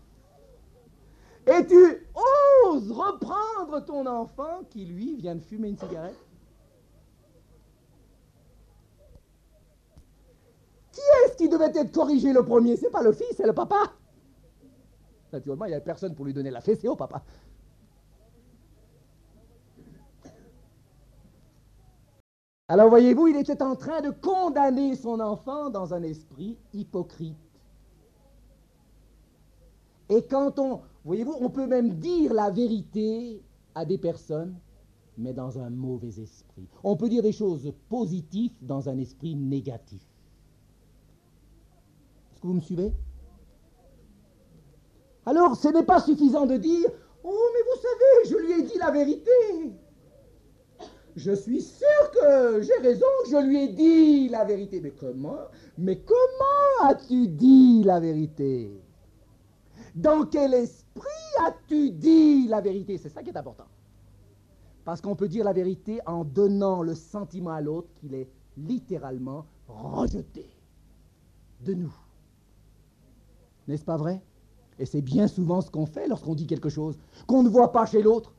Et tu oses reprendre ton enfant qui, lui, vient de fumer une cigarette? Qui est-ce qui devait être corrigé le premier? C'est pas le fils, c'est le papa. Naturellement, il n'y avait personne pour lui donner la fessée au papa. Alors voyez-vous, il était en train de condamner son enfant dans un esprit hypocrite. Et quand on, voyez-vous, on peut même dire la vérité à des personnes, mais dans un mauvais esprit. On peut dire des choses positives dans un esprit négatif. Est-ce que vous me suivez? Alors, ce n'est pas suffisant de dire « Oh, mais vous savez, je lui ai dit la vérité. Je suis sûr que j'ai raison, je lui ai dit la vérité. » Mais comment? Mais comment as-tu dit la vérité? Dans quel esprit as-tu dit la vérité? C'est ça qui est important. Parce qu'on peut dire la vérité en donnant le sentiment à l'autre qu'il est littéralement rejeté de nous. N'est-ce pas vrai? Et c'est bien souvent ce qu'on fait lorsqu'on dit quelque chose qu'on ne voit pas chez l'autre.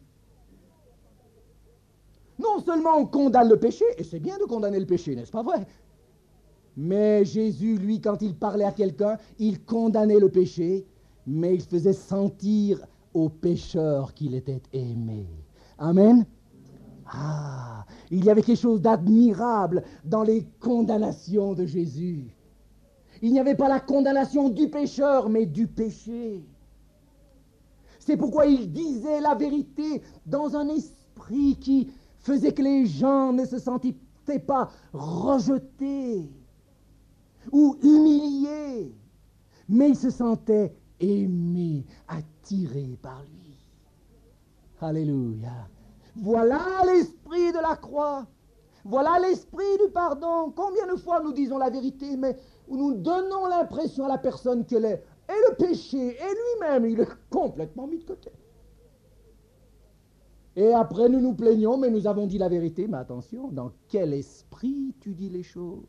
Non seulement on condamne le péché, et c'est bien de condamner le péché, n'est-ce pas vrai? Mais Jésus, lui, quand il parlait à quelqu'un, il condamnait le péché, mais il faisait sentir au pécheur qu'il était aimé. Amen? Ah, il y avait quelque chose d'admirable dans les condamnations de Jésus. Il n'y avait pas la condamnation du pécheur, mais du péché. C'est pourquoi il disait la vérité dans un esprit qui faisait que les gens ne se sentaient pas rejetés ou humiliés, mais ils se sentaient aimés, attirés par lui. Alléluia. Voilà l'esprit de la croix. Voilà l'esprit du pardon. Combien de fois nous disons la vérité, mais nous donnons l'impression à la personne qu'elle est, et le péché, et lui-même, il est complètement mis de côté. Et après, nous nous plaignons, mais nous avons dit la vérité. Mais attention, dans quel esprit tu dis les choses?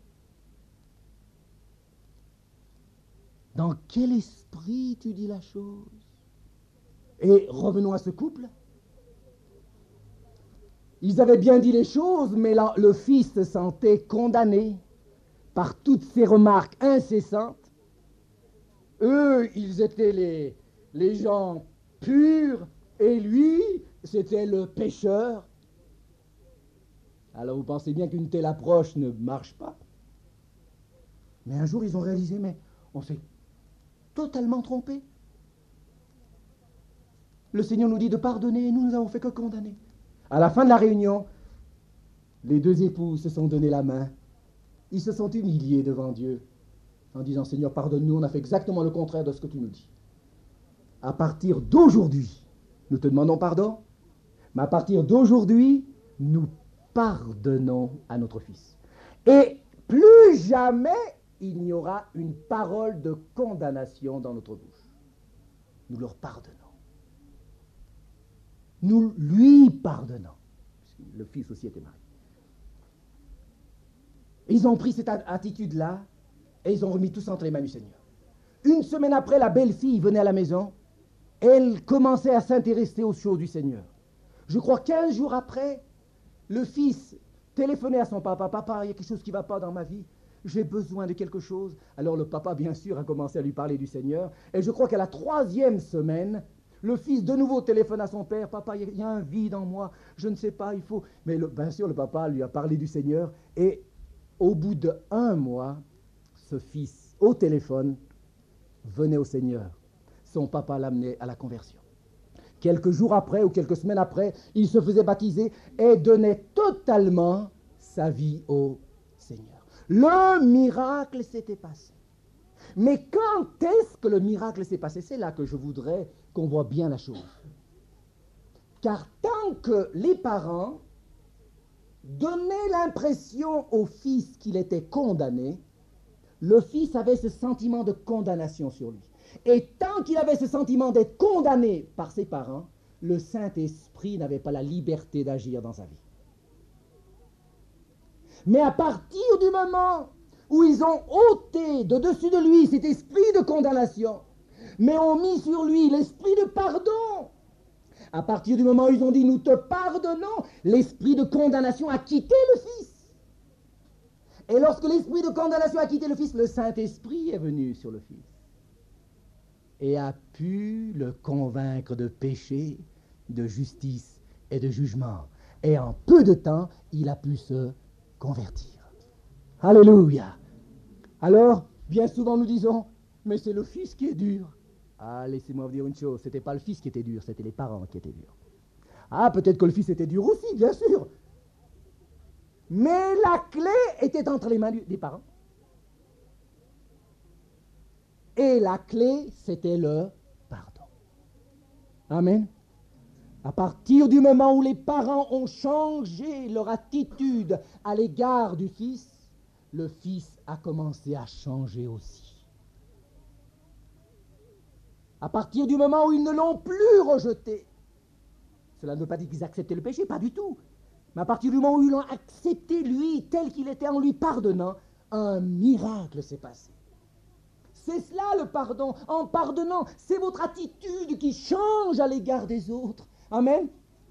Dans quel esprit tu dis la chose? Et revenons à ce couple. Ils avaient bien dit les choses, mais là, le fils se sentait condamné par toutes ces remarques incessantes. Eux, ils étaient les, les gens purs, et lui, c'était le pécheur. Alors vous pensez bien qu'une telle approche ne marche pas. Mais un jour, ils ont réalisé, mais on s'est totalement trompé. Le Seigneur nous dit de pardonner, et nous, nous n'avons fait que condamner. À la fin de la réunion, les deux époux se sont donné la main. Ils se sont humiliés devant Dieu en disant, Seigneur, pardonne-nous, on a fait exactement le contraire de ce que tu nous dis. À partir d'aujourd'hui, nous te demandons pardon, mais à partir d'aujourd'hui, nous pardonnons à notre fils. Et plus jamais il n'y aura une parole de condamnation dans notre bouche. Nous leur pardonnons. Nous lui pardonnons. Le fils aussi était marié. Ils ont pris cette attitude-là et ils ont remis tous entre les mains du Seigneur. Une semaine après, la belle-fille venait à la maison. Elle commençait à s'intéresser aux choses du Seigneur. Je crois quinze jours après, le fils téléphonait à son papa. « Papa, il y a quelque chose qui ne va pas dans ma vie. J'ai besoin de quelque chose. » Alors le papa, bien sûr, a commencé à lui parler du Seigneur. Et je crois qu'à la troisième semaine, le fils de nouveau téléphone à son père. « Papa, il y a un vide en moi. Je ne sais pas, il faut... » Mais le, bien sûr, le papa lui a parlé du Seigneur. Et au bout d'un mois, ce fils, au téléphone, venait au Seigneur. Son papa l'amenait à la conversion. Quelques jours après ou quelques semaines après, il se faisait baptiser et donnait totalement sa vie au Seigneur. Le miracle s'était passé. Mais quand est-ce que le miracle s'est passé? C'est là que je voudrais qu'on voit bien la chose. Car tant que les parents donnaient l'impression au fils qu'il était condamné, le fils avait ce sentiment de condamnation sur lui. Et tant qu'il avait ce sentiment d'être condamné par ses parents, le Saint-Esprit n'avait pas la liberté d'agir dans sa vie. Mais à partir du moment où ils ont ôté de dessus de lui cet esprit de condamnation, mais ont mis sur lui l'esprit de pardon, à partir du moment où ils ont dit « nous te pardonnons », l'esprit de condamnation a quitté le Fils. Et lorsque l'esprit de condamnation a quitté le Fils, le Saint-Esprit est venu sur le Fils et a pu le convaincre de péché, de justice et de jugement. Et en peu de temps, il a pu se convertir. Alléluia. Alors, bien souvent nous disons, mais c'est le Fils qui est dur. Ah, laissez-moi vous dire une chose, ce n'était pas le Fils qui était dur, c'était les parents qui étaient durs. Ah, peut-être que le Fils était dur aussi, bien sûr. Mais la clé était entre les mains des parents. Et la clé, c'était le pardon. Amen. À partir du moment où les parents ont changé leur attitude à l'égard du Fils, le Fils a commencé à changer aussi. À partir du moment où ils ne l'ont plus rejeté, cela ne veut pas dire qu'ils acceptaient le péché, pas du tout. Mais à partir du moment où ils l'ont accepté, lui, tel qu'il était, en lui pardonnant, un miracle s'est passé. C'est cela le pardon. En pardonnant, c'est votre attitude qui change à l'égard des autres. Amen.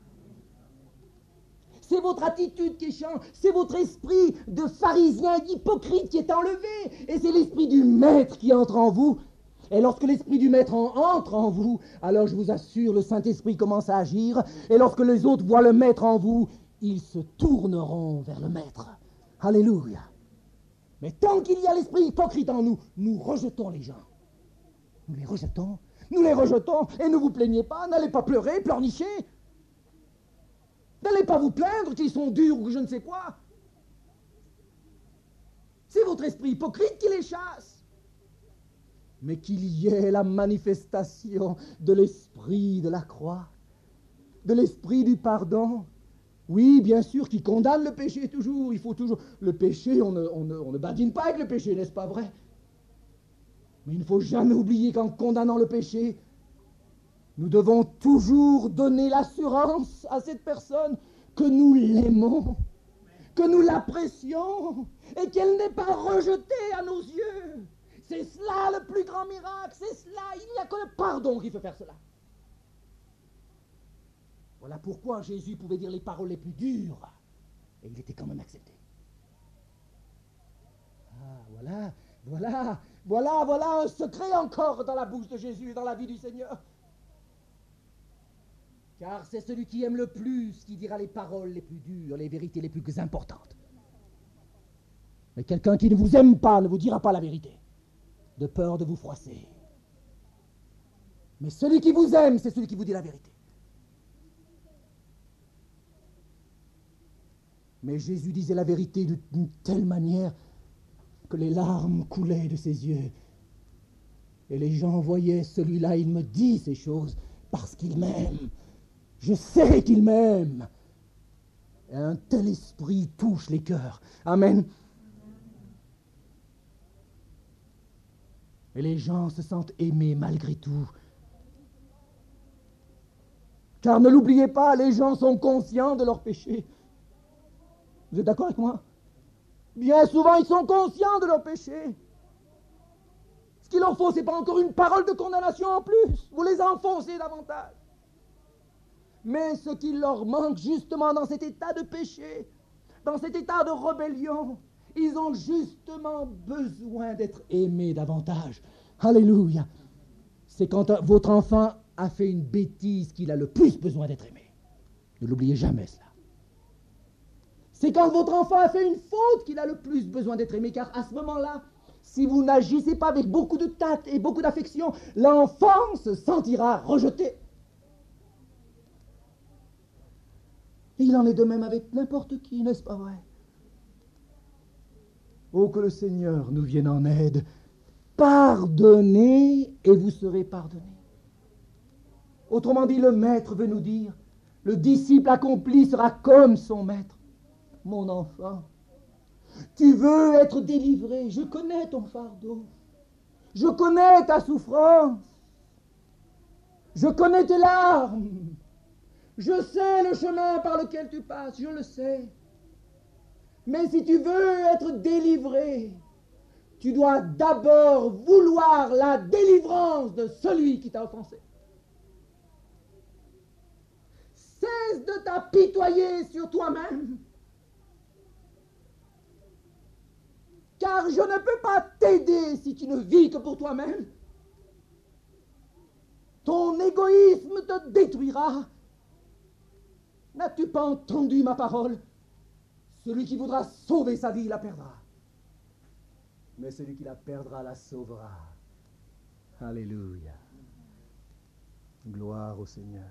C'est votre attitude qui change. C'est votre esprit de pharisien, d'hypocrite qui est enlevé. Et c'est l'esprit du maître qui entre en vous. Et lorsque l'esprit du maître en entre en vous, alors je vous assure, le Saint-Esprit commence à agir. Et lorsque les autres voient le maître en vous, ils se tourneront vers le maître. Alléluia. Mais tant qu'il y a l'esprit hypocrite en nous, nous rejetons les gens. Nous les rejetons, nous les rejetons, et ne vous plaignez pas, n'allez pas pleurer, pleurnicher. N'allez pas vous plaindre qu'ils sont durs ou que je ne sais quoi. C'est votre esprit hypocrite qui les chasse. Mais qu'il y ait la manifestation de l'esprit de la croix, de l'esprit du pardon. Oui, bien sûr, qui condamne le péché toujours. Il faut toujours... Le péché, on ne, on ne, on ne badine pas avec le péché, n'est-ce pas vrai? Mais il ne faut jamais oublier qu'en condamnant le péché, nous devons toujours donner l'assurance à cette personne que nous l'aimons, que nous l'apprécions et qu'elle n'est pas rejetée à nos yeux. C'est cela le plus grand miracle, c'est cela. Il n'y a que le pardon qui peut faire cela. Voilà pourquoi Jésus pouvait dire les paroles les plus dures, et il était quand même accepté. Ah, voilà, voilà, voilà, voilà un secret encore dans la bouche de Jésus et dans la vie du Seigneur. Car c'est celui qui aime le plus qui dira les paroles les plus dures, les vérités les plus importantes. Mais quelqu'un qui ne vous aime pas ne vous dira pas la vérité, de peur de vous froisser. Mais celui qui vous aime, c'est celui qui vous dit la vérité. Mais Jésus disait la vérité d'une telle manière que les larmes coulaient de ses yeux. Et les gens voyaient, celui-là, il me dit ces choses parce qu'il m'aime. Je sais qu'il m'aime. Et un tel esprit touche les cœurs. Amen. Et les gens se sentent aimés malgré tout. Car ne l'oubliez pas, les gens sont conscients de leurs péchés. Vous êtes d'accord avec moi? Bien souvent, ils sont conscients de leurs péchés. Ce qu'il leur faut, ce n'est pas encore une parole de condamnation en plus. Vous les enfoncez davantage. Mais ce qui leur manque justement dans cet état de péché, dans cet état de rébellion, ils ont justement besoin d'être aimés davantage. Alléluia. C'est quand votre enfant a fait une bêtise qu'il a le plus besoin d'être aimé. Ne l'oubliez jamais cela. C'est quand votre enfant a fait une faute qu'il a le plus besoin d'être aimé, car à ce moment-là, si vous n'agissez pas avec beaucoup de tact et beaucoup d'affection, l'enfant se sentira rejeté. Et il en est de même avec n'importe qui, n'est-ce pas vrai? Oh, que le Seigneur nous vienne en aide. Pardonnez et vous serez pardonnés. Autrement dit, le maître veut nous dire, le disciple accompli sera comme son maître. Mon enfant, tu veux être délivré, je connais ton fardeau, je connais ta souffrance, je connais tes larmes, je sais le chemin par lequel tu passes, je le sais. Mais si tu veux être délivré, tu dois d'abord vouloir la délivrance de celui qui t'a offensé. Cesse de t'apitoyer sur toi-même. Car je ne peux pas t'aider si tu ne vis que pour toi-même. Ton égoïsme te détruira. N'as-tu pas entendu ma parole? Celui qui voudra sauver sa vie la perdra. Mais celui qui la perdra la sauvera. Alléluia. Gloire au Seigneur.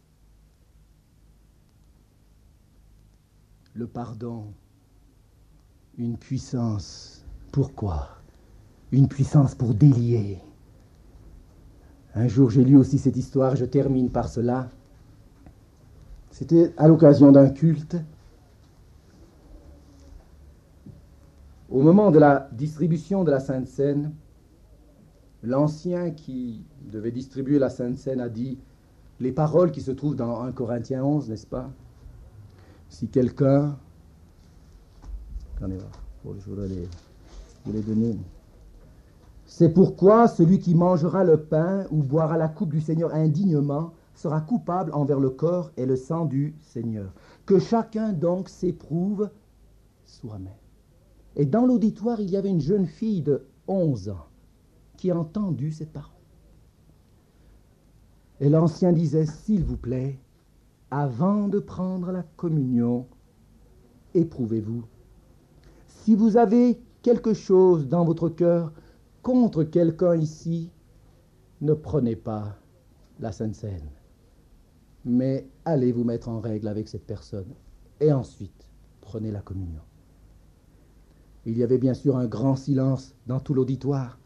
Le pardon, une puissance. Pourquoi? Une puissance pour délier. Un jour, j'ai lu aussi cette histoire, je termine par cela. C'était à l'occasion d'un culte. Au moment de la distribution de la Sainte Seine, l'ancien qui devait distribuer la Sainte Seine a dit les paroles qui se trouvent dans un Corinthiens onze, n'est-ce pas? Si quelqu'un... Attendez, je voudrais les, vous les donner. C'est pourquoi celui qui mangera le pain ou boira la coupe du Seigneur indignement sera coupable envers le corps et le sang du Seigneur. Que chacun donc s'éprouve soi-même. Et dans l'auditoire, il y avait une jeune fille de onze ans qui a entendu cette parole. Et l'ancien disait, s'il vous plaît, avant de prendre la communion, éprouvez-vous. Si vous avez quelque chose dans votre cœur contre quelqu'un ici, ne prenez pas la Sainte Seine, mais allez vous mettre en règle avec cette personne, et ensuite, prenez la communion. Il y avait bien sûr un grand silence dans tout l'auditoire.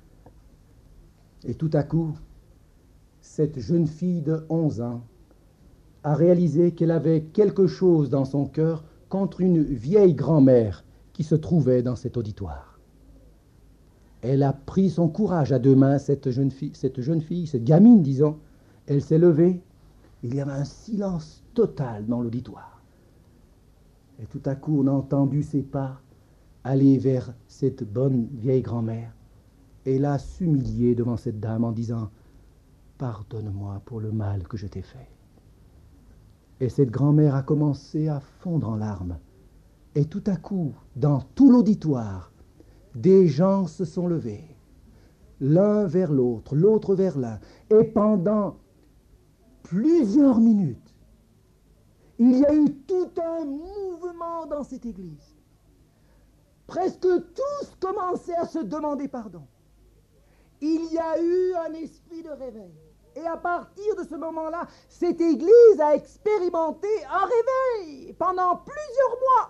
Et tout à coup, cette jeune fille de onze ans a réalisé qu'elle avait quelque chose dans son cœur contre une vieille grand-mère qui se trouvait dans cet auditoire. Elle a pris son courage à deux mains, cette jeune fille, cette jeune fille, cette gamine, disons. Elle s'est levée. Il y avait un silence total dans l'auditoire. Et tout à coup, on a entendu ses pas aller vers cette bonne vieille grand-mère. Et elle a s'humilié devant cette dame en disant « Pardonne-moi pour le mal que je t'ai fait. Et cette grand-mère a commencé à fondre en larmes. Et tout à coup, dans tout l'auditoire, des gens se sont levés, l'un vers l'autre, l'autre vers l'un. Et pendant plusieurs minutes, il y a eu tout un mouvement dans cette église. Presque tous commençaient à se demander pardon. Il y a eu un esprit de réveil. Et à partir de ce moment-là, cette église a expérimenté un réveil pendant plusieurs mois.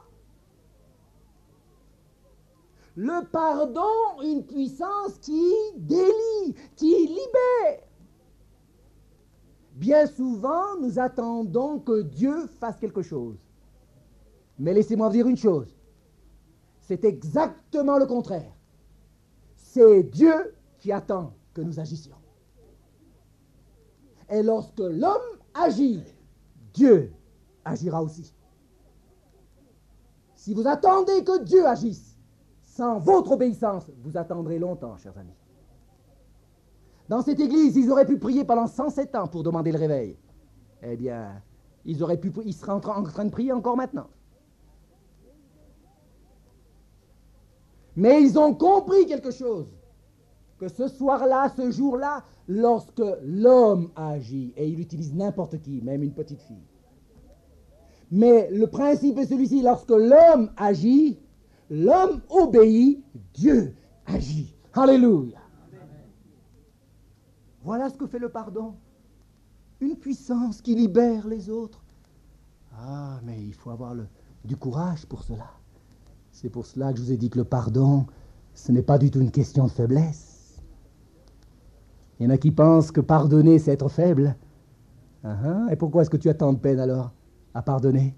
Le pardon, une puissance qui délie, qui libère. Bien souvent, nous attendons que Dieu fasse quelque chose. Mais laissez-moi vous dire une chose. C'est exactement le contraire. C'est Dieu qui attend que nous agissions. Et lorsque l'homme agit, Dieu agira aussi. Si vous attendez que Dieu agisse, sans votre obéissance, vous attendrez longtemps, chers amis. Dans cette église, ils auraient pu prier pendant cent sept ans pour demander le réveil. Eh bien, ils, auraient pu, ils seraient en train, en train de prier encore maintenant. Mais ils ont compris quelque chose. Que ce soir-là, ce jour-là, lorsque l'homme agit, et il utilise n'importe qui, même une petite fille. Mais le principe est celui-ci, lorsque l'homme agit, l'homme obéit, Dieu agit. Alléluia. Voilà ce que fait le pardon. Une puissance qui libère les autres. Ah, mais il faut avoir le, du courage pour cela. C'est pour cela que je vous ai dit que le pardon, ce n'est pas du tout une question de faiblesse. Il y en a qui pensent que pardonner, c'est être faible. Uh-huh. Et pourquoi est-ce que tu as tant de peine alors à pardonner?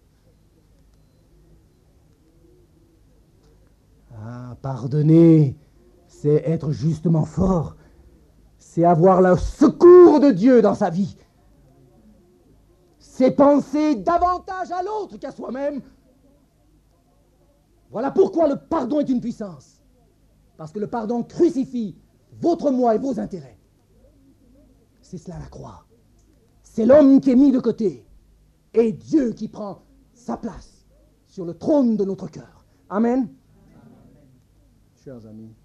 Ah, pardonner, c'est être justement fort. C'est avoir le secours de Dieu dans sa vie. C'est penser davantage à l'autre qu'à soi-même. Voilà pourquoi le pardon est une puissance. Parce que le pardon crucifie votre moi et vos intérêts. C'est cela la croix. C'est l'homme qui est mis de côté et Dieu qui prend sa place sur le trône de notre cœur. Amen. Chers amis,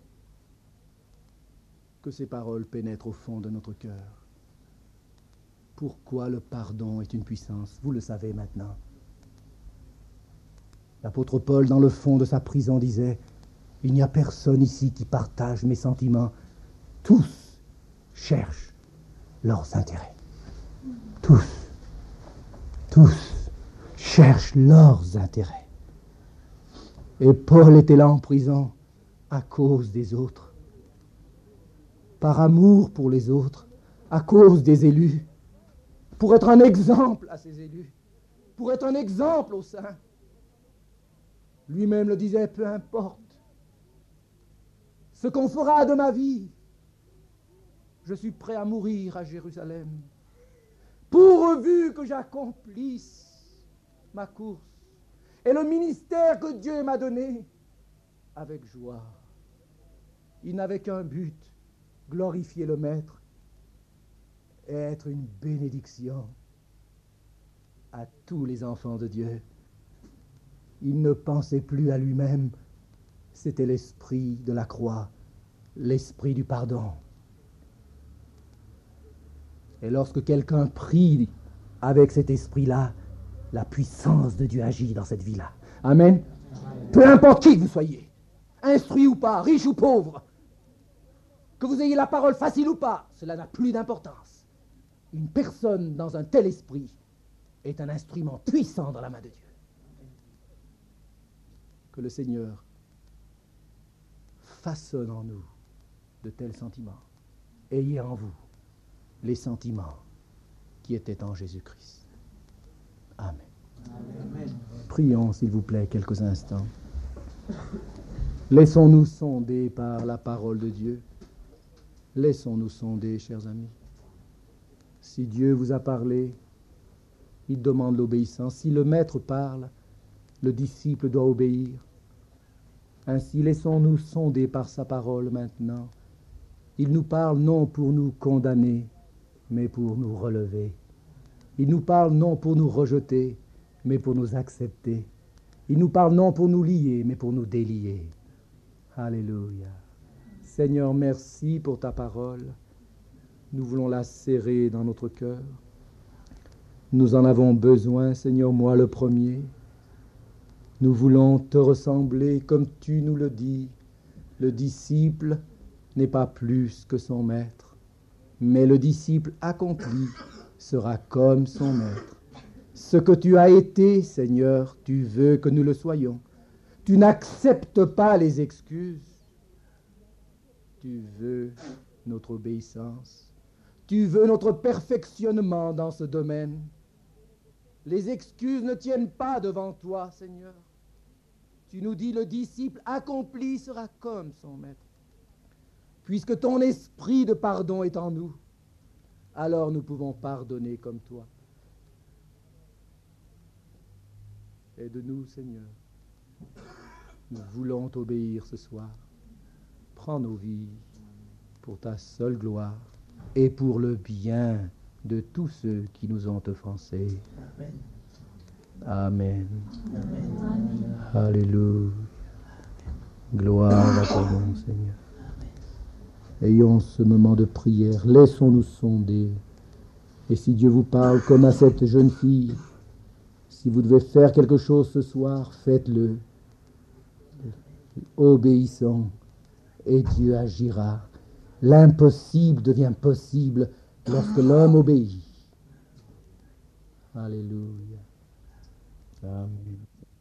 que ces paroles pénètrent au fond de notre cœur. Pourquoi le pardon est une puissance? Vous le savez maintenant. L'apôtre Paul, dans le fond de sa prison, disait « Il n'y a personne ici qui partage mes sentiments. Tous cherchent leurs intérêts. Tous, tous cherchent leurs intérêts. » Et Paul était là en prison à cause des autres, par amour pour les autres, à cause des élus, pour être un exemple à ces élus, pour être un exemple aux saints. Lui-même le disait, peu importe ce qu'on fera de ma vie, je suis prêt à mourir à Jérusalem, pourvu que j'accomplisse ma course et le ministère que Dieu m'a donné avec joie. Il n'avait qu'un but, glorifier le Maître et être une bénédiction à tous les enfants de Dieu. Il ne pensait plus à lui-même, c'était l'esprit de la croix, l'esprit du pardon. Et lorsque quelqu'un prie avec cet esprit-là, la puissance de Dieu agit dans cette vie-là. Amen. Amen. Peu importe qui que vous soyez, instruit ou pas, riche ou pauvre, que vous ayez la parole facile ou pas, cela n'a plus d'importance. Une personne dans un tel esprit est un instrument puissant dans la main de Dieu. Que le Seigneur façonne en nous de tels sentiments. Ayez en vous les sentiments qui étaient en Jésus-Christ. Amen. Amen. Prions, s'il vous plaît, quelques instants. Laissons-nous sonder par la parole de Dieu. Laissons-nous sonder, chers amis. Si Dieu vous a parlé, il demande l'obéissance. Si le Maître parle, le disciple doit obéir. Ainsi, laissons-nous sonder par sa parole maintenant. Il nous parle non pour nous condamner, mais pour nous relever. Il nous parle non pour nous rejeter, mais pour nous accepter. Il nous parle non pour nous lier, mais pour nous délier. Alléluia. Seigneur, merci pour ta parole. Nous voulons la serrer dans notre cœur. Nous en avons besoin, Seigneur, moi le premier. Nous voulons te ressembler comme tu nous le dis. Le disciple n'est pas plus que son maître, mais le disciple accompli sera comme son maître. Ce que tu as été, Seigneur, tu veux que nous le soyons. Tu n'acceptes pas les excuses. Tu veux notre obéissance. Tu veux notre perfectionnement dans ce domaine. Les excuses ne tiennent pas devant toi, Seigneur. Tu nous dis, le disciple accompli sera comme son maître. Puisque ton esprit de pardon est en nous, alors nous pouvons pardonner comme toi. Aide-nous, Seigneur. Nous voulons t'obéir ce soir. Prends nos vies pour ta seule gloire et pour le bien de tous ceux qui nous ont offensés. Amen. Amen. Alléluia. Gloire à ton nom, Seigneur. Ayons ce moment de prière. Laissons-nous sonder. Et si Dieu vous parle comme à cette jeune fille, si vous devez faire quelque chose ce soir, faites-le. Obéissons et Dieu agira. L'impossible devient possible lorsque l'homme obéit. Alléluia. Amen.